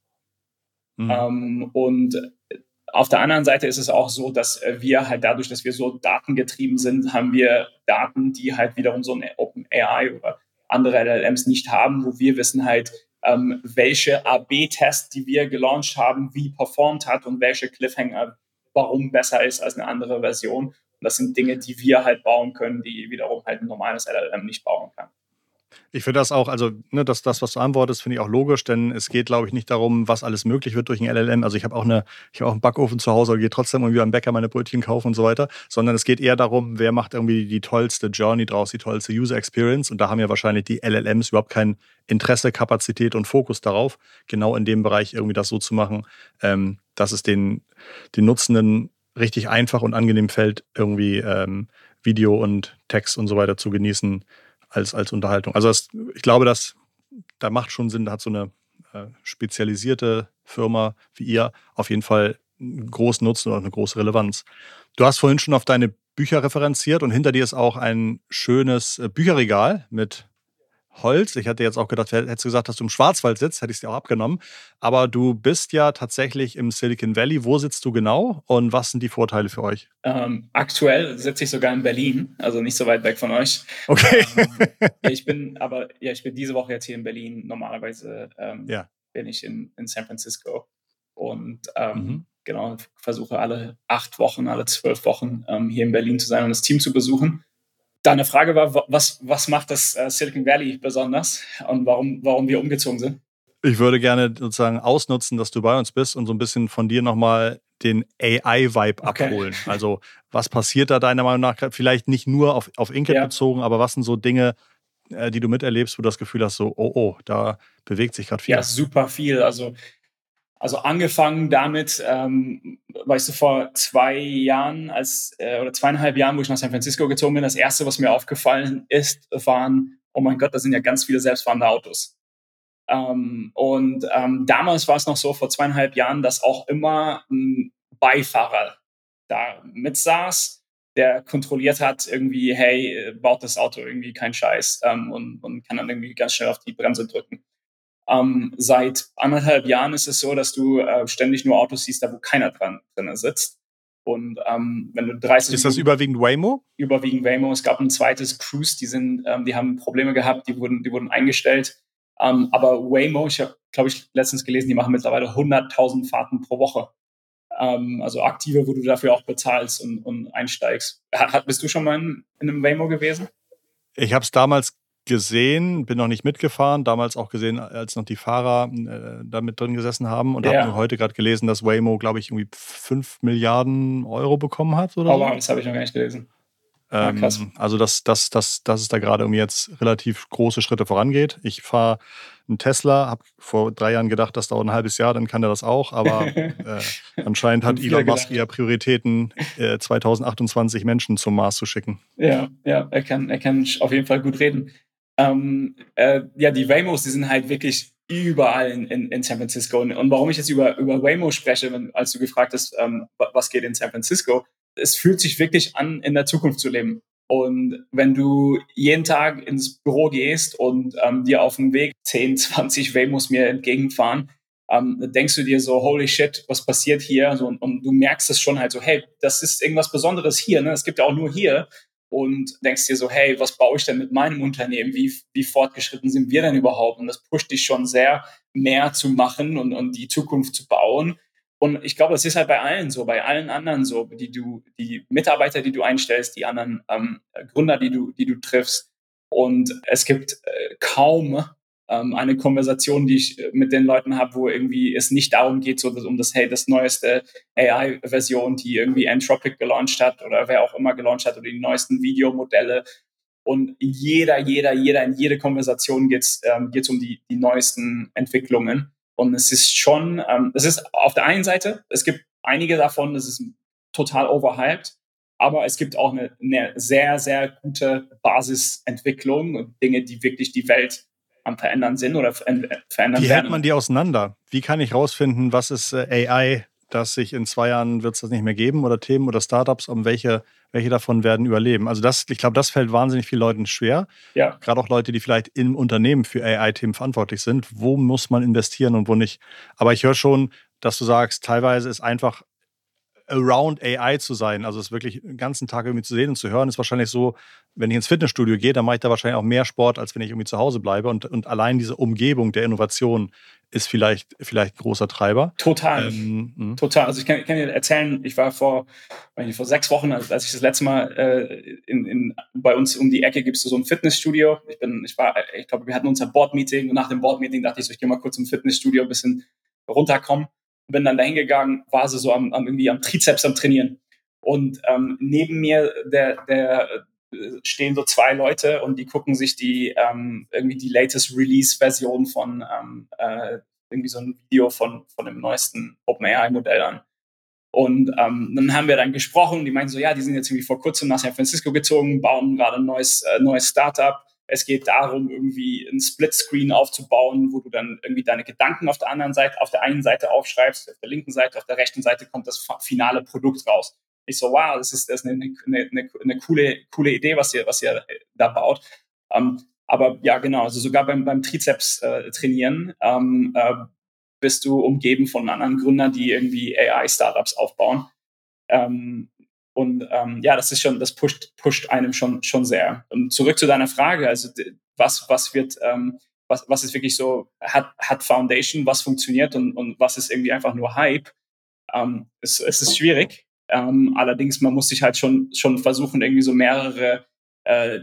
[SPEAKER 1] Und auf der anderen Seite ist es auch so, dass wir halt dadurch, dass wir so datengetrieben sind, haben wir Daten, die halt wiederum so eine OpenAI oder andere LLMs nicht haben, wo wir wissen halt, welche AB-Tests, die wir gelauncht haben, wie performt hat und welche Cliffhanger warum besser ist als eine andere Version. Und das sind Dinge, die wir halt bauen können, die wiederum halt ein normales LLM nicht bauen kann.
[SPEAKER 2] Ich finde das auch, also das, was du antwortest, finde ich auch logisch, denn es geht, glaube ich, nicht darum, was alles möglich wird durch ein LLM. Also ich habe auch einen Backofen zu Hause und gehe trotzdem irgendwie am Bäcker meine Brötchen kaufen und so weiter, sondern es geht eher darum, wer macht irgendwie die tollste Journey draus, die tollste User Experience. Und da haben ja wahrscheinlich die LLMs überhaupt kein Interesse, Kapazität und Fokus darauf, genau in dem Bereich irgendwie das so zu machen, dass es den Nutzenden richtig einfach und angenehm fällt, irgendwie Video und Text und so weiter zu genießen, als Unterhaltung. Also ich glaube, da macht schon Sinn, da hat so eine spezialisierte Firma wie ihr auf jeden Fall einen großen Nutzen oder eine große Relevanz. Du hast vorhin schon auf deine Bücher referenziert und hinter dir ist auch ein schönes Bücherregal mit Holz. Ich hatte jetzt auch gedacht, hättest du gesagt, dass du im Schwarzwald sitzt, hätte ich es dir auch abgenommen. Aber du bist ja tatsächlich im Silicon Valley. Wo sitzt du genau und was sind die Vorteile für euch?
[SPEAKER 1] Aktuell sitze ich sogar in Berlin, also nicht so weit weg von euch.
[SPEAKER 2] Okay.
[SPEAKER 1] Ich bin diese Woche jetzt hier in Berlin. Normalerweise bin ich in San Francisco und genau, versuche alle 8 Wochen, alle 12 Wochen hier in Berlin zu sein und das Team zu besuchen. Deine Frage war, was macht das Silicon Valley besonders und warum wir umgezogen sind?
[SPEAKER 2] Ich würde gerne sozusagen ausnutzen, dass du bei uns bist und so ein bisschen von dir nochmal den AI-Vibe abholen. Also was passiert da deiner Meinung nach? Vielleicht nicht nur auf Inkjet bezogen, aber was sind so Dinge, die du miterlebst, wo du das Gefühl hast, so, oh, da bewegt sich gerade viel?
[SPEAKER 1] Ja, super viel. Also angefangen damit, weißt du, vor 2 Jahren oder 2,5 Jahren, wo ich nach San Francisco gezogen bin, das erste, was mir aufgefallen ist, waren, oh mein Gott, da sind ja ganz viele selbstfahrende Autos. Damals war es noch so, vor 2,5 Jahren, dass auch immer ein Beifahrer da mitsaß, der kontrolliert hat, irgendwie, hey, baut das Auto irgendwie keinen Scheiß, und kann dann irgendwie ganz schnell auf die Bremse drücken. Seit 1,5 Jahren ist es so, dass du ständig nur Autos siehst, da wo keiner drin sitzt. Und wenn du 30
[SPEAKER 2] Ist das überwiegend Waymo?
[SPEAKER 1] Überwiegend Waymo. Es gab ein zweites Cruise, die haben Probleme gehabt, die wurden eingestellt. Aber Waymo, ich habe, glaube ich, letztens gelesen, die machen mittlerweile 100.000 Fahrten pro Woche. Also aktive, wo du dafür auch bezahlst und einsteigst. Bist du schon mal in einem Waymo gewesen?
[SPEAKER 2] Ich habe es damals gesehen, bin noch nicht mitgefahren, damals auch gesehen, als noch die Fahrer da mit drin gesessen haben und habe nur heute gerade gelesen, dass Waymo, glaube ich, irgendwie 5 Milliarden Euro bekommen hat oder so.
[SPEAKER 1] Das habe ich noch gar nicht gelesen. Krass.
[SPEAKER 2] Also, dass es da gerade um jetzt relativ große Schritte vorangeht. Ich fahre einen Tesla, habe vor 3 Jahren gedacht, das dauert ein halbes Jahr, dann kann der das auch, aber anscheinend
[SPEAKER 1] Haben
[SPEAKER 2] hat
[SPEAKER 1] viele
[SPEAKER 2] Elon Musk
[SPEAKER 1] gedacht.
[SPEAKER 2] eher Prioritäten, 2028 Menschen zum Mars zu schicken.
[SPEAKER 1] Ja, ja, er kann auf jeden Fall gut reden. Ja, die Waymos, die sind halt wirklich überall in San Francisco. Und warum ich jetzt über Waymo spreche, als du gefragt hast, was geht in San Francisco, es fühlt sich wirklich an, in der Zukunft zu leben. Und wenn du jeden Tag ins Büro gehst und dir auf dem Weg 10, 20 Waymos mir entgegenfahren, denkst du dir so, holy shit, was passiert hier? So, und du merkst es schon halt so, hey, das ist irgendwas Besonderes hier. Ne? Es gibt ja auch nur hier und denkst dir so, hey, was baue ich denn mit meinem Unternehmen? Wie fortgeschritten sind wir denn überhaupt? Und das pusht dich schon sehr, mehr zu machen und die Zukunft zu bauen. Und ich glaube, es ist halt bei allen so, bei allen anderen so, die Mitarbeiter, die du einstellst, die anderen Gründer, die du triffst. Und es gibt kaum eine Konversation, die ich mit den Leuten habe, wo irgendwie es nicht darum geht, so um hey, das neueste AI-Version, die irgendwie Anthropic gelauncht hat oder wer auch immer gelauncht hat oder die neuesten Videomodelle. Und in jede Konversation geht's um die neuesten Entwicklungen. Und es ist schon, es ist auf der einen Seite, es gibt einige davon, das ist total overhyped, aber es gibt auch eine sehr, sehr gute Basisentwicklung und Dinge, die wirklich die Welt am Verändern sind oder verändern
[SPEAKER 2] Wie hält man
[SPEAKER 1] werden.
[SPEAKER 2] die auseinander? Wie kann ich rausfinden, was ist AI, dass sich in 2 Jahren wird es das nicht mehr geben oder Themen oder Startups, um welche davon werden überleben? Also ich glaube, das fällt wahnsinnig vielen Leuten schwer.
[SPEAKER 1] Ja,
[SPEAKER 2] Gerade auch Leute, die vielleicht im Unternehmen für AI-Themen verantwortlich sind. Wo muss man investieren und wo nicht? Aber ich höre schon, dass du sagst, teilweise ist einfach around AI zu sein, also es wirklich den ganzen Tag irgendwie zu sehen und zu hören, ist wahrscheinlich so, wenn ich ins Fitnessstudio gehe, dann mache ich da wahrscheinlich auch mehr Sport, als wenn ich irgendwie zu Hause bleibe. Und allein diese Umgebung der Innovation ist vielleicht ein großer Treiber.
[SPEAKER 1] total.
[SPEAKER 2] Mhm.
[SPEAKER 1] Total. Also ich kann dir erzählen, ich war vor 6 Wochen, als ich das letzte Mal bei uns um die Ecke gibt es so ein Fitnessstudio. Ich glaube, wir hatten unser Board-Meeting und nach dem Board-Meeting dachte ich so, ich gehe mal kurz im Fitnessstudio ein bisschen runterkommen. Bin dann dahin gegangen, war sie so irgendwie am Trizeps am Trainieren. Und neben mir stehen so 2 Leute und die gucken sich irgendwie die latest Release-Version von irgendwie so ein Video von dem neuesten OpenAI-Modell an. Und dann haben wir dann gesprochen, die meinten so, ja, die sind jetzt irgendwie vor kurzem nach San Francisco gezogen, bauen gerade ein neues Startup. Es geht darum, irgendwie ein Splitscreen aufzubauen, wo du dann irgendwie deine Gedanken auf der einen Seite aufschreibst, auf der linken Seite, auf der rechten Seite kommt das finale Produkt raus. Ich so, wow, das ist eine coole Idee, was ihr da baut. Aber ja, genau, also sogar beim Trizeps trainieren bist du umgeben von anderen Gründern, die irgendwie AI-Startups aufbauen. Ähm, ja, das pusht einem schon sehr. Und zurück zu deiner Frage, also was ist wirklich so, hat Foundation, was funktioniert und was ist irgendwie einfach nur Hype? Es ist schwierig. Allerdings, man muss sich halt schon versuchen, irgendwie so äh,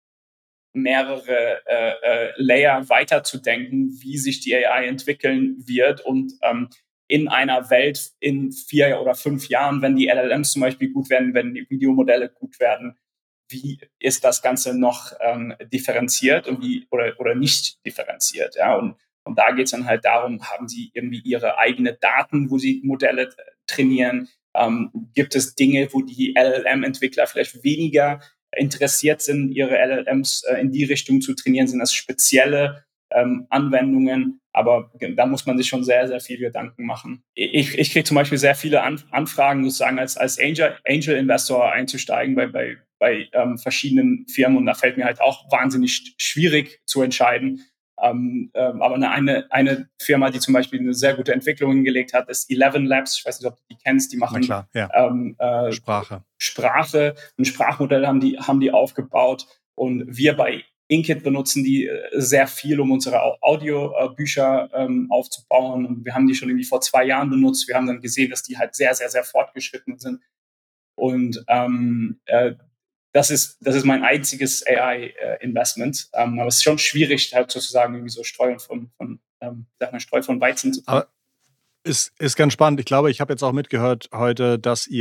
[SPEAKER 1] mehrere Layer weiterzudenken, wie sich die AI entwickeln wird und in einer Welt in 4 oder 5 Jahren, wenn die LLMs zum Beispiel gut werden, wenn die Videomodelle gut werden, wie ist das Ganze noch differenziert und oder nicht differenziert, ja, und da geht es dann halt darum, haben sie irgendwie ihre eigenen Daten, wo sie Modelle trainieren, gibt es Dinge, wo die LLM-Entwickler vielleicht weniger interessiert sind, ihre LLMs in die Richtung zu trainieren, sind das spezielle Anwendungen, aber da muss man sich schon sehr, sehr viel Gedanken machen. Ich kriege zum Beispiel sehr viele Anfragen, sozusagen als Angel-Investor einzusteigen bei verschiedenen Firmen und da fällt mir halt auch wahnsinnig schwierig zu entscheiden. Aber eine Firma, die zum Beispiel eine sehr gute Entwicklung hingelegt hat, ist 11 Labs. Ich weiß nicht, ob du die kennst. Die
[SPEAKER 2] Na
[SPEAKER 1] machen
[SPEAKER 2] klar, ja.
[SPEAKER 1] ähm, äh,
[SPEAKER 2] Sprache.
[SPEAKER 1] ein Sprachmodell haben die aufgebaut und wir bei Inkit benutzen die sehr viel, um unsere Audiobücher aufzubauen. Und wir haben die schon irgendwie vor 2 Jahren benutzt. Wir haben dann gesehen, dass die halt sehr, sehr, sehr fortgeschritten sind. Und das ist mein einziges AI-Investment. Aber es ist schon schwierig, halt sozusagen irgendwie so Streu von Weizen zu trennen.
[SPEAKER 2] Aber ist ganz spannend. Ich glaube, ich habe jetzt auch mitgehört heute, dass ihr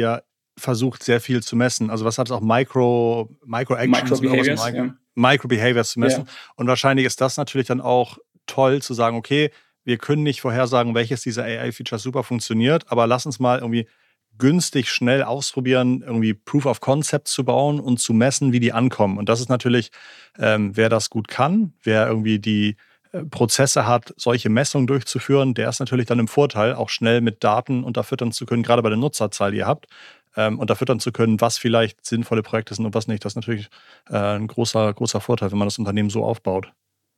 [SPEAKER 2] versucht, sehr viel zu messen. Also was hat es auch Micro-Actions oder was? Micro-Behaviors zu messen.
[SPEAKER 1] Ja.
[SPEAKER 2] Und wahrscheinlich ist das natürlich dann auch toll zu sagen, okay, wir können nicht vorhersagen, welches dieser AI-Features super funktioniert, aber lass uns mal irgendwie günstig, schnell ausprobieren, irgendwie Proof of Concept zu bauen und zu messen, wie die ankommen. Und das ist natürlich, wer das gut kann, wer irgendwie die Prozesse hat, solche Messungen durchzuführen, der ist natürlich dann im Vorteil, auch schnell mit Daten unterfüttern zu können, gerade bei der Nutzerzahl, die ihr habt, unterfüttern zu können, was vielleicht sinnvolle Projekte sind und was nicht. Das ist natürlich ein großer, großer Vorteil, wenn man das Unternehmen so aufbaut.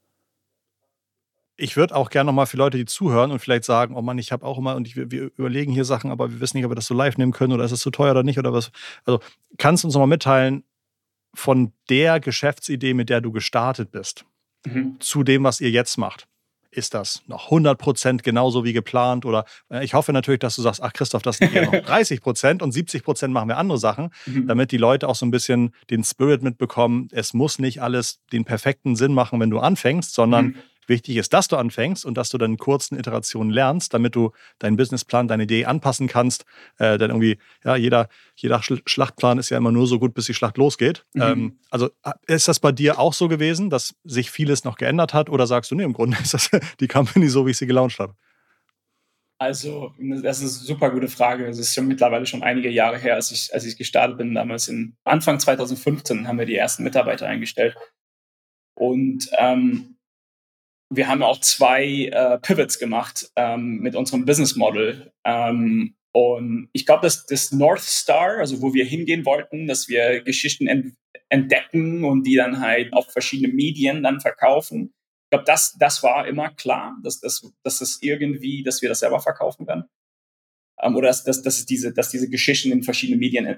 [SPEAKER 2] Ich würde auch gerne nochmal für Leute, die zuhören und vielleicht sagen, oh Mann, ich habe auch immer und wir überlegen hier Sachen, aber wir wissen nicht, ob wir das so live nehmen können oder ist es zu teuer oder nicht oder was. Also kannst du uns nochmal mitteilen von der Geschäftsidee, mit der du gestartet bist, zu dem, was ihr jetzt macht? Ist das noch 100% genauso wie geplant? Oder ich hoffe natürlich, dass du sagst, ach Christoph, das sind eher noch 30% und 70% machen wir andere Sachen, damit die Leute auch so ein bisschen den Spirit mitbekommen. Es muss nicht alles den perfekten Sinn machen, wenn du anfängst, sondern wichtig ist, dass du anfängst und dass du dann in kurzen Iterationen lernst, damit du deinen Businessplan, deine Idee anpassen kannst. Denn irgendwie, ja, jeder Schlachtplan ist ja immer nur so gut, bis die Schlacht losgeht. Also ist das bei dir auch so gewesen, dass sich vieles noch geändert hat? Oder sagst du, nee, im Grunde ist das die Company so, wie ich sie gelauncht habe?
[SPEAKER 1] Also, das ist eine super gute Frage. Es ist schon mittlerweile schon einige Jahre her, als ich gestartet bin. Damals Anfang 2015 haben wir die ersten Mitarbeiter eingestellt. Und wir haben auch 2 Pivots gemacht mit unserem Business Model. Und ich glaube, dass das North Star, also wo wir hingehen wollten, dass wir Geschichten entdecken und die dann halt auf verschiedene Medien dann verkaufen. Ich glaube, das war immer klar, dass wir das selber verkaufen werden. Oder dass diese Geschichten in verschiedenen Medien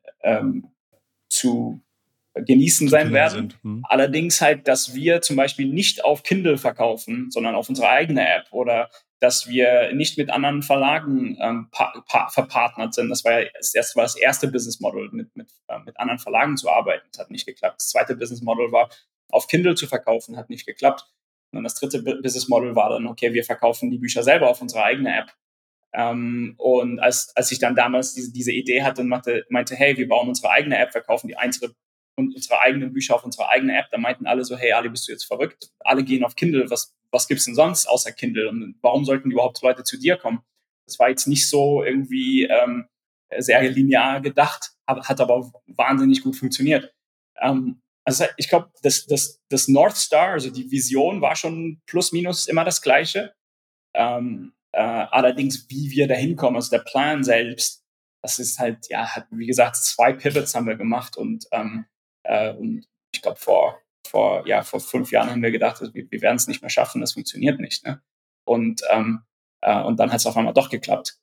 [SPEAKER 1] zu genießen sein werden. Allerdings halt, dass wir zum Beispiel nicht auf Kindle verkaufen, sondern auf unsere eigene App oder dass wir nicht mit anderen Verlagen verpartnert sind. Das war ja das erste Business Model, mit anderen Verlagen zu arbeiten. Das hat nicht geklappt. Das zweite Business Model war, auf Kindle zu verkaufen, hat nicht geklappt. Und das dritte Business Model war dann, okay, wir verkaufen die Bücher selber auf unsere eigene App. Und als ich dann damals diese Idee hatte und meinte, hey, wir bauen unsere eigene App, verkaufen und unsere eigenen Bücher auf unsere eigene App, dann meinten alle so, hey Ali, bist du jetzt verrückt? Alle gehen auf Kindle, was gibt's denn sonst außer Kindle? Und warum sollten überhaupt Leute zu dir kommen? Das war jetzt nicht so irgendwie sehr linear gedacht, hat aber wahnsinnig gut funktioniert. Also ich glaube, das North Star, also die Vision war schon plus minus immer das Gleiche. Allerdings, wie wir da hinkommen, also der Plan selbst, das ist halt, ja, wie gesagt, 2 Pivots haben wir gemacht und ich glaube, vor 5 Jahren haben wir gedacht, wir werden es nicht mehr schaffen, das funktioniert nicht. Ne? Und dann hat es auf einmal doch geklappt.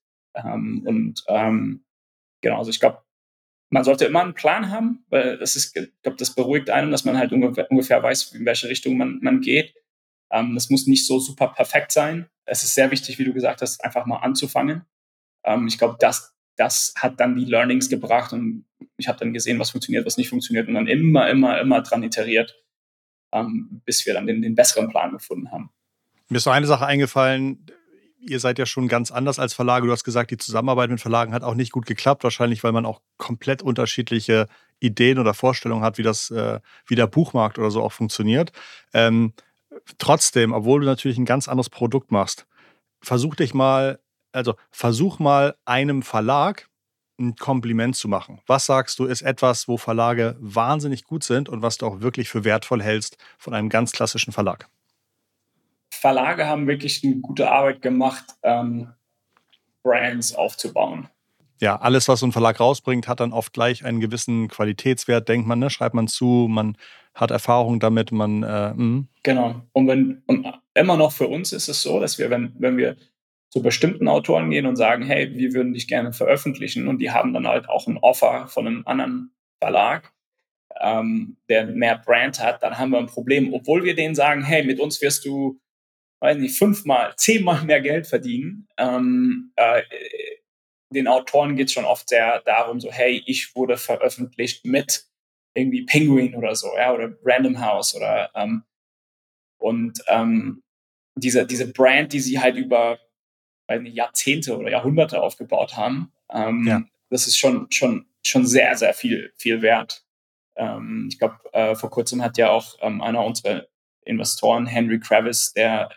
[SPEAKER 1] Genau, also ich glaube, man sollte immer einen Plan haben, weil ich glaube, das beruhigt einen, dass man halt ungefähr weiß, in welche Richtung man geht. Das muss nicht so super perfekt sein. Es ist sehr wichtig, wie du gesagt hast, einfach mal anzufangen. Ich glaube, das hat dann die Learnings gebracht und ich habe dann gesehen, was funktioniert, was nicht funktioniert und dann immer dran iteriert, bis wir dann den besseren Plan gefunden haben.
[SPEAKER 2] Mir ist noch eine Sache eingefallen. Ihr seid ja schon ganz anders als Verlage. Du hast gesagt, die Zusammenarbeit mit Verlagen hat auch nicht gut geklappt. Wahrscheinlich, weil man auch komplett unterschiedliche Ideen oder Vorstellungen hat, wie der Buchmarkt oder so auch funktioniert. Trotzdem, obwohl du natürlich ein ganz anderes Produkt machst, versuch mal einem Verlag ein Kompliment zu machen. Was sagst du, ist etwas, wo Verlage wahnsinnig gut sind und was du auch wirklich für wertvoll hältst von einem ganz klassischen Verlag?
[SPEAKER 1] Verlage haben wirklich eine gute Arbeit gemacht, Brands aufzubauen.
[SPEAKER 2] Ja, alles, was so ein Verlag rausbringt, hat dann oft gleich einen gewissen Qualitätswert, denkt man, ne? Schreibt man zu, man hat Erfahrung damit,
[SPEAKER 1] Genau. Und immer noch für uns ist es so, dass wir, wenn wir zu bestimmten Autoren gehen und sagen, hey, wir würden dich gerne veröffentlichen und die haben dann halt auch ein Offer von einem anderen Verlag, der mehr Brand hat, dann haben wir ein Problem. Obwohl wir denen sagen, hey, mit uns wirst du, weiß nicht, 5-mal, 10-mal mehr Geld verdienen. Den Autoren geht es schon oft sehr darum, so, hey, ich wurde veröffentlicht mit irgendwie Penguin oder so, ja, oder Random House oder diese Brand, die sie halt über, weiß nicht, Jahrzehnte oder Jahrhunderte aufgebaut haben,
[SPEAKER 2] ja.
[SPEAKER 1] das ist schon sehr, sehr viel wert. Ich glaube, vor kurzem hat ja auch einer unserer Investoren, Henry Kravis, der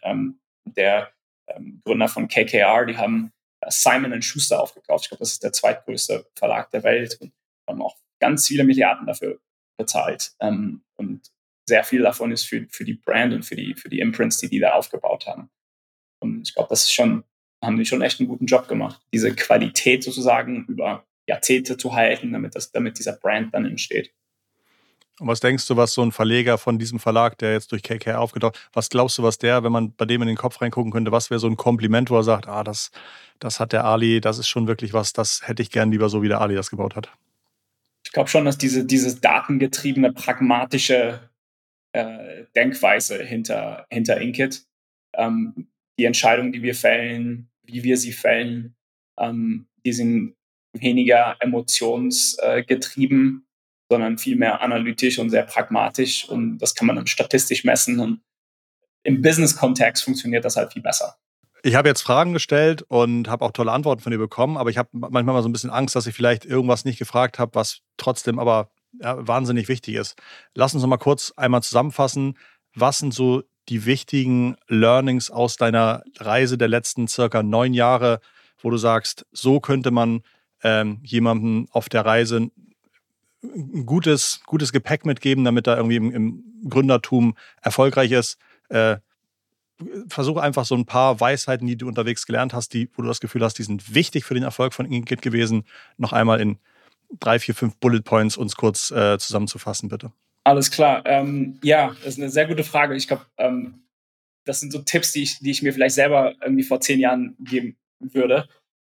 [SPEAKER 1] Gründer von KKR, die haben Simon Schuster aufgekauft. Ich glaube, das ist der zweitgrößte Verlag der Welt und haben auch ganz viele Milliarden dafür bezahlt. Und sehr viel davon ist für die Brand und für die Imprints, die da aufgebaut haben. Und ich glaube, haben die schon echt einen guten Job gemacht, diese Qualität sozusagen über Jahrzehnte zu halten, damit dieser Brand dann entsteht.
[SPEAKER 2] Und was denkst du, was so ein Verleger von diesem Verlag, der jetzt durch KK aufgetaucht, was glaubst du, was der, wenn man bei dem in den Kopf reingucken könnte, was wäre so ein Kompliment, wo er sagt, das hat der Ali, das ist schon wirklich was, das hätte ich gern lieber so, wie der Ali das gebaut hat?
[SPEAKER 1] Ich glaube schon, dass dieses datengetriebene, pragmatische Denkweise hinter Inkit, die Entscheidungen, die wir fällen, wie wir sie fällen, die sind weniger emotionsgetrieben, sondern vielmehr analytisch und sehr pragmatisch. Und das kann man dann statistisch messen. Und im Business-Kontext funktioniert das halt viel besser.
[SPEAKER 2] Ich habe jetzt Fragen gestellt und habe auch tolle Antworten von dir bekommen, aber ich habe manchmal mal so ein bisschen Angst, dass ich vielleicht irgendwas nicht gefragt habe, was trotzdem aber wahnsinnig wichtig ist. Lass uns noch mal kurz einmal zusammenfassen. Was sind so die wichtigen Learnings aus deiner Reise der letzten circa 9 Jahre, wo du sagst, so könnte man jemandem auf der Reise ein gutes Gepäck mitgeben, damit er irgendwie im Gründertum erfolgreich ist? Versuche einfach so ein paar Weisheiten, die du unterwegs gelernt hast, wo du das Gefühl hast, die sind wichtig für den Erfolg von Inkit gewesen, noch einmal in 3, 4, 5 Bullet Points uns kurz zusammenzufassen, bitte.
[SPEAKER 1] Alles klar. Ja, das ist eine sehr gute Frage. Ich glaube, das sind so Tipps, die ich mir vielleicht selber irgendwie vor 10 Jahren geben würde.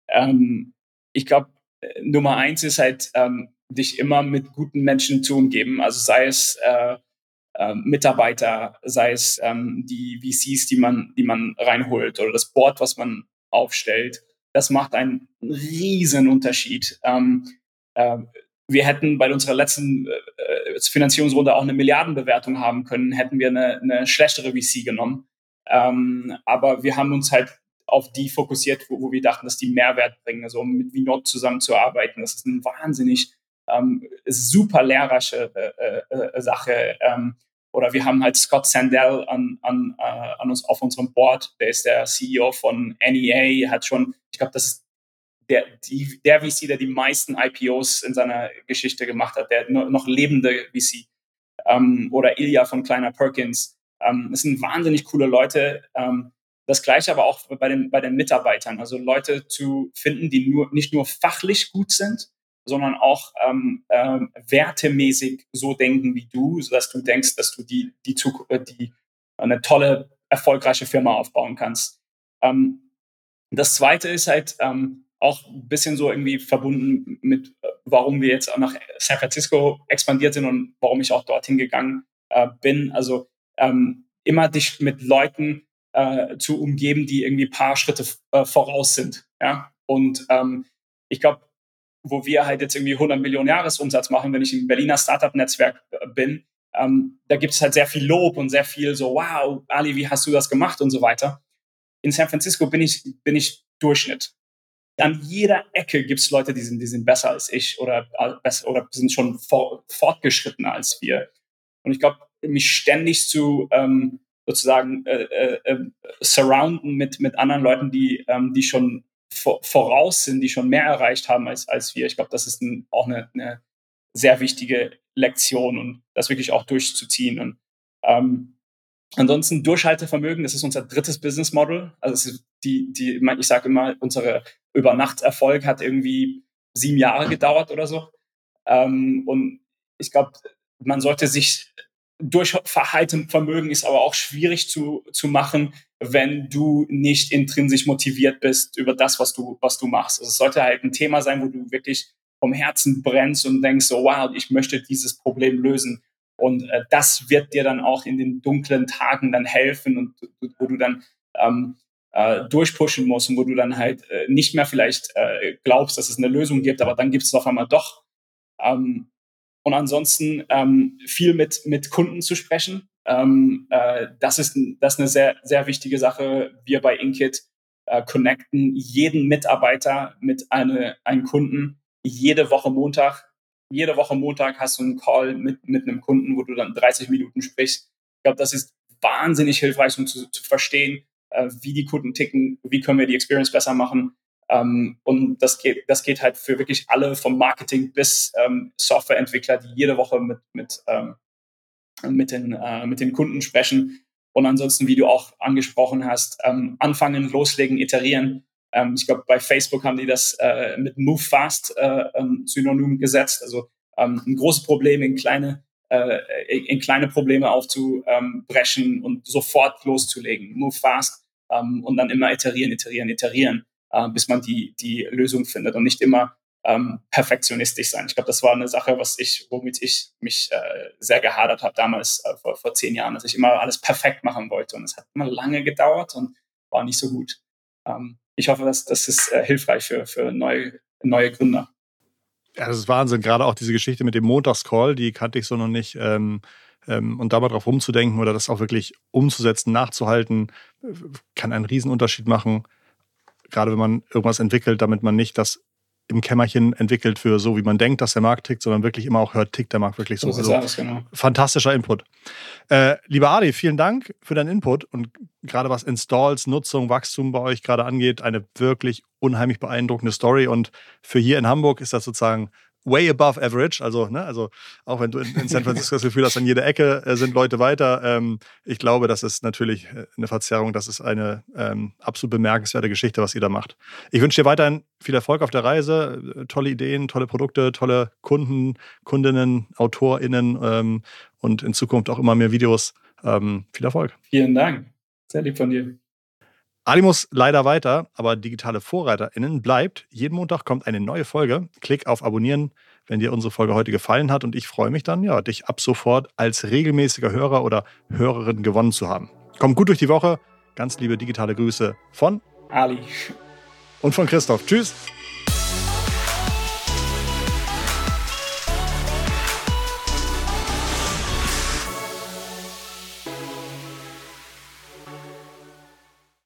[SPEAKER 1] Ich glaube, Nummer 1 ist halt, dich immer mit guten Menschen zu umgeben. Also sei es Mitarbeiter, sei es die VCs, die man reinholt oder das Board, was man aufstellt. Das macht einen riesen Unterschied. Äh, wir hätten bei unserer letzten Finanzierungsrunde auch eine Milliardenbewertung haben können, hätten wir eine schlechtere VC genommen. Aber wir haben uns halt auf die fokussiert, wo wir dachten, dass die Mehrwert bringen. Also um mit Vinod zusammenzuarbeiten, das ist eine wahnsinnig super lehrreiche Sache. Oder wir haben halt Scott Sandell an uns auf unserem Board, der ist der CEO von NEA, hat schon, ich glaube, das ist der VC, der die meisten IPOs in seiner Geschichte gemacht hat, der noch lebende VC. Oder Ilya von Kleiner Perkins. Das sind wahnsinnig coole Leute. Das Gleiche aber auch bei den Mitarbeitern. Also Leute zu finden, die nicht nur fachlich gut sind, sondern auch wertemäßig so denken wie du, sodass du denkst, dass du die eine tolle, erfolgreiche Firma aufbauen kannst. Das Zweite ist halt auch ein bisschen so irgendwie verbunden mit, warum wir jetzt auch nach San Francisco expandiert sind und warum ich auch dorthin gegangen bin. Also immer dich mit Leuten zu umgeben, die irgendwie ein paar Schritte voraus sind. Ja? Und ich glaube, wo wir halt jetzt irgendwie 100 Millionen Jahresumsatz machen, wenn ich im Berliner Startup-Netzwerk bin, da gibt es halt sehr viel Lob und sehr viel so, wow, Ali, wie hast du das gemacht und so weiter. In San Francisco bin ich Durchschnitt. An jeder Ecke gibt es Leute, die sind besser als ich oder sind schon fortgeschrittener als wir. Und ich glaube, mich ständig zu sozusagen surrounden mit anderen Leuten, die schon voraus sind, die schon mehr erreicht haben als wir. Ich glaube, das ist auch eine sehr wichtige Lektion und das wirklich auch durchzuziehen. Und ansonsten Durchhaltevermögen, das ist unser drittes Business Model. Also ich sage immer, unsere Übernachterfolg hat irgendwie 7 Jahre gedauert oder so. Und ich glaube, man sollte sich Durchhaltevermögen ist aber auch schwierig zu machen, wenn du nicht intrinsisch motiviert bist über das, was du machst. Also es sollte halt ein Thema sein, wo du wirklich vom Herzen brennst und denkst so, wow, ich möchte dieses Problem lösen. Und das wird dir dann auch in den dunklen Tagen dann helfen und wo du dann durchpushen musst und wo du dann halt nicht mehr vielleicht glaubst, dass es eine Lösung gibt, aber dann gibt es auf einmal doch. Und ansonsten viel mit Kunden zu sprechen. Das ist eine sehr, sehr wichtige Sache. Wir bei Inkit connecten jeden Mitarbeiter mit einem Kunden. jede Woche Montag hast du einen Call mit einem Kunden, wo du dann 30 Minuten sprichst. Ich glaube, das ist wahnsinnig hilfreich, um zu verstehen, wie die Kunden ticken, wie können wir die Experience besser machen. Und das geht halt für wirklich alle, vom Marketing bis Softwareentwickler, die jede Woche mit den Kunden sprechen. Und ansonsten, wie du auch angesprochen hast, anfangen, loslegen, iterieren. Ich glaube, bei Facebook haben die das mit Move Fast synonym gesetzt. Also ein großes Problem in kleine Probleme aufzubrechen und sofort loszulegen. Move Fast und dann immer iterieren, bis man die Lösung findet und nicht immer perfektionistisch sein. Ich glaube, das war eine Sache, womit ich mich sehr gehadert habe damals, vor 10 Jahren, dass ich immer alles perfekt machen wollte. Und es hat immer lange gedauert und war nicht so gut. Ich hoffe, das ist hilfreich für neue Gründer.
[SPEAKER 2] Ja, das ist Wahnsinn. Gerade auch diese Geschichte mit dem Montagscall, die kannte ich so noch nicht. Und da mal drauf rumzudenken oder das auch wirklich umzusetzen, nachzuhalten, kann einen Riesenunterschied machen. Gerade wenn man irgendwas entwickelt, damit man nicht das im Kämmerchen entwickelt für so, wie man denkt, dass der Markt tickt, sondern wirklich immer auch hört, tickt der Markt wirklich so.
[SPEAKER 1] Also, alles, genau.
[SPEAKER 2] Fantastischer Input. Lieber Adi, vielen Dank für deinen Input und gerade was Installs, Nutzung, Wachstum bei euch gerade angeht, eine wirklich unheimlich beeindruckende Story und für hier in Hamburg ist das sozusagen way above average, also auch wenn du in San Francisco das Gefühl hast, an jeder Ecke sind Leute weiter. Ich glaube, das ist natürlich eine Verzerrung, das ist eine absolut bemerkenswerte Geschichte, was ihr da macht. Ich wünsche dir weiterhin viel Erfolg auf der Reise, tolle Ideen, tolle Produkte, tolle Kunden, Kundinnen, AutorInnen und in Zukunft auch immer mehr Videos. Viel Erfolg.
[SPEAKER 1] Vielen Dank. Sehr lieb von dir.
[SPEAKER 2] Adi muss leider weiter, aber digitale VorreiterInnen bleibt. Jeden Montag kommt eine neue Folge. Klick auf Abonnieren, wenn dir unsere Folge heute gefallen hat. Und ich freue mich dann, dich ab sofort als regelmäßiger Hörer oder Hörerin gewonnen zu haben. Kommt gut durch die Woche. Ganz liebe digitale Grüße von
[SPEAKER 1] Ali
[SPEAKER 2] und von Christoph. Tschüss.